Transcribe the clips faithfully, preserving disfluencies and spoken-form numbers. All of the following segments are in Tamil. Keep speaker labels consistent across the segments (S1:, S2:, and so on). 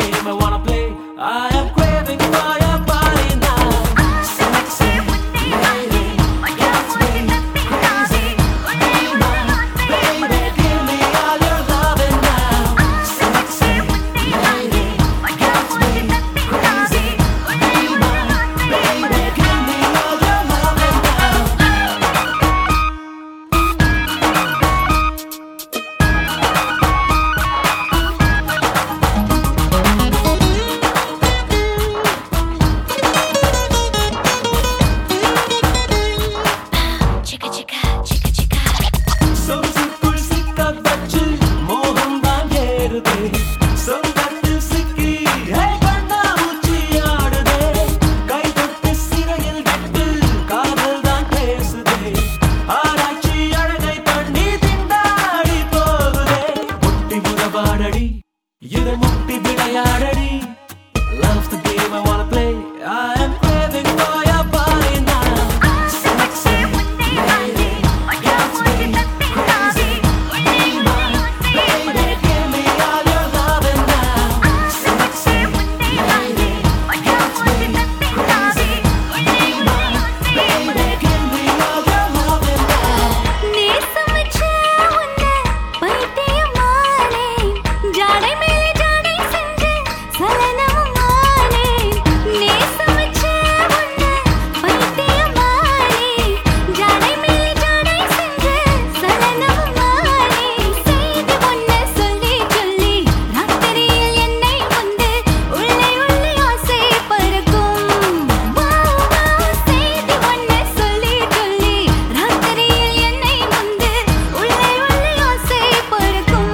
S1: game I wanna play. I am craving for your body now. Sexy lady, gets me crazy. Be my baby, give me all your loving now. Sexy lady, gets me crazy. Be my baby, give me all your loving now.
S2: Chicka chicka chicka chicka.
S1: சொகுசுக்குள் சிக்க வச்சு மோகம் தான் ஏறுதே. சொந்தத்தில் சிக்கி ஹே கண்ணாமூச்சி ஆடுதே. கை தொட்டு சிறையில் விட்டு காதல் தான் பேசுதே. ஆராய்ச்சி அழகை பண்ணி திண்டாடி போகுதே. முட்டி முறவாடடி இதை முட்டி விளையாடடி. Love's the game I wanna play. I am craving for your body now. Sexy lady, gets me crazy. Be my baby, give me all your loving now. Sexy lady, gets me crazy. Be my baby, give me all your loving now.
S2: நேசமச்ச உன்னை பைத்தியமானே. ஜாடை மேலே ஜாடை செஞ்சு சலனமானே. நேசமச்ச உன்னை பைத்தியமானே. ஜாடை மேலே ஜாடை செஞ்சு சலனமானே. செய்தி ஒன்னை சொல்லி சொல்லி ராத்திரியில் என்னை வந்து உள்ளே உள்ளே ஆசை பறக்கும். வாவ் வாவ் செய்தி ஒன்னை சொல்லி சொல்லி ராத்திரியில் என்னை வந்து உள்ளே உள்ளே ஆசை பறக்கும்.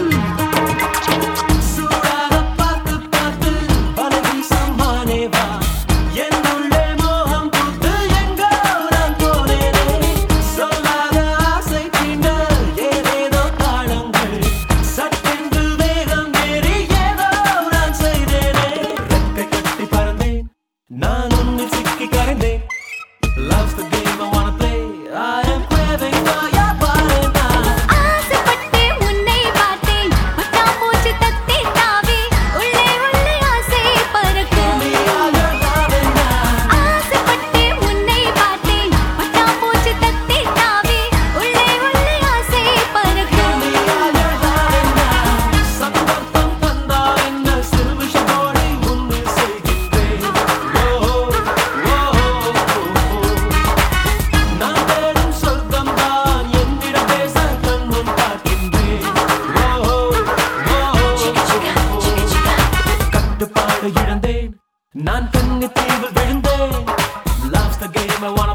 S1: சூடாக பார்த்து பார்த்து பலகி சம்மானே வா. என்னுள்ளே மோகம் பூத்து எங்கோ நான் போனேனே. சொல்லாத ஆசை தீண்ட ஏதேதோ தாளங்கள். சட்டென்று வேகம் ஏறி ஏதோ நான் செய்தேனே. ரெக்கை கட்டி பறந்தேன், நான் உன்னில் சிக்கி கரைந்தேன். Love's the game I wanna play. I am craving for your body now.
S2: ஆசைப்பட்டு உன்னை பார்த்தேன். பட்டாம்பூச்சி தத்தி தாவி உள்ளே உள்ளே ஆசை பறக்கும்.
S1: Be all your loving now.
S2: ஆசைப்பட்டு உன்னை பார்த்தேன். பட்டாம்பூச்சி தத்தி தாவி உள்ளே உள்ளே ஆசை பறக்கும்.
S1: Be all your loving now. சந்தர்ப்பம் தந்தால் என்ன சிறுவிஷமோடி முன்னில் செய்கின்றேன். ஓ, ஓ, ஓ, ஓ. நான் தேடும் சொர்க்கம் தான் என்னிடம் பேச கண் முன் பார்க்கின்றேன். ஓ, ஓ, ஓ. கட்டுப்பாடு இழந்தேன், நான் கண்ணி தீவில் விழுந்தேன். Love's the game I wanna